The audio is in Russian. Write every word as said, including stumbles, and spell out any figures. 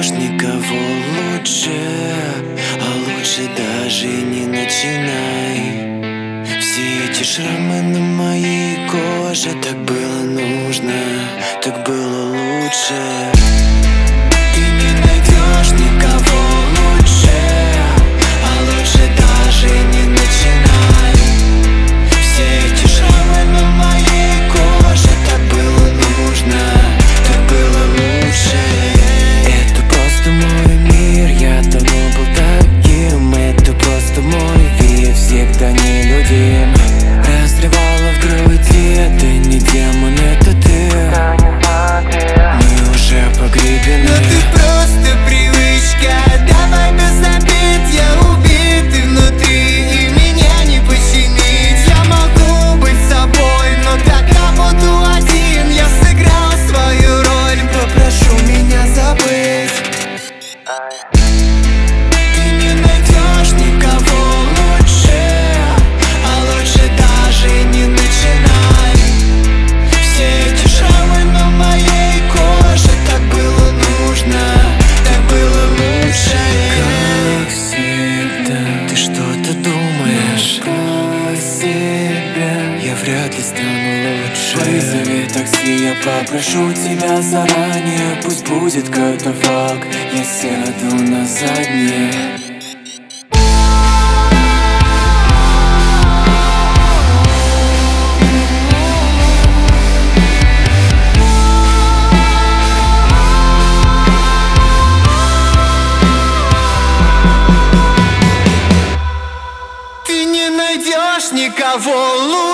найдешь никого лучше, а лучше даже не начинай. Все эти шрамы на моей коже, так было нужно, так было лучше. Ты не найдешь никого лучше, а лучше даже не начинай. Все эти шрамы на моей коже, так было нужно, так было лучше. Это просто мой мир, я давно был таким. Это просто мой вид, всегда нелюдим. Разрывала в груди, ты не демон, это ты. Мы уже погребены. Но ты просто привычка, давай без обид. Я убит и внутри, и меня не починить. Я могу быть собой, но тогда буду один. Я сыграл свою роль, попрошу меня забыть. Ты не найдешь никого лучше, а лучше даже не начинай. Все эти шрамы на моей коже, так было нужно, так было лучше. Как всегда, ты что-то думаешь про себя, я вряд ли стану лучше. Вызови такси, я попрошу тебя заранее. Пусть будет катафалк, я сяду на заднее. Ты не найдешь никого лучше.